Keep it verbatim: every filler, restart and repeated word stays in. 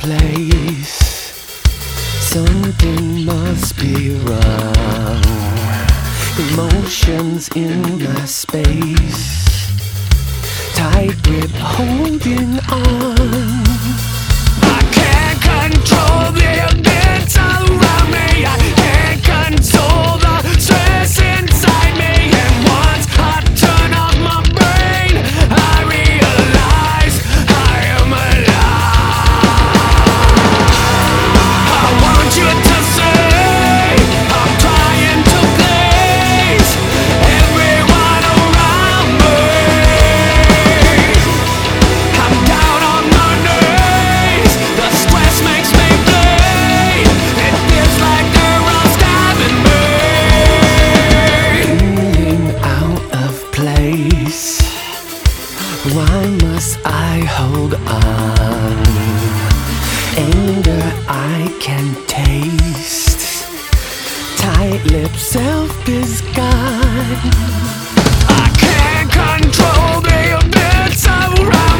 place. Something must be wrong. Emotions in my space. Tight grip holding on. I can't control the events around me. I can't control the stress inside me. And once I turn off my brain, I realize I am alive. I want you to say I'm trying to please everyone around me. I'm down on my knees. The stress makes me bleed. It feels like they're all stabbing me. Feeling out of place. Why must I hold on? Anger I can taste. Tight lips, self is gone. I can't control the events around